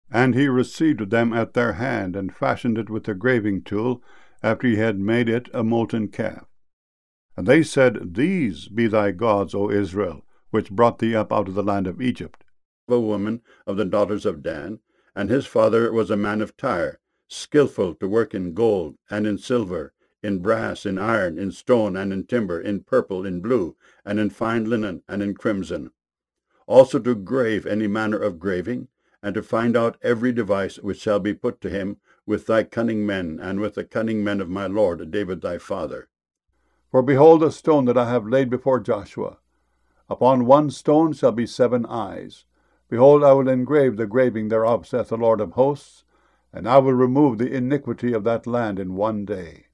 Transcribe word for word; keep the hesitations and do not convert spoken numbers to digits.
And he received them at their hand, and fashioned it with the graving tool, after he had made it a molten calf. And they said, These be thy gods, O Israel, which brought thee up out of the land of Egypt. A woman of the daughters of Dan, and his father was a man of Tyre, skillful to work in gold, and in silver, in brass, in iron, in stone, and in timber, in purple, in blue, and in fine linen, and in crimson. Also to grave any manner of graving, and to find out every device which shall be put to him with thy cunning men, and with the cunning men of my lord David thy father. For behold a stone that I have laid before Joshua. Upon one stone shall be seven eyes. Behold, I will engrave the graving thereof, saith the Lord of hosts, and I will remove the iniquity of that land in one day.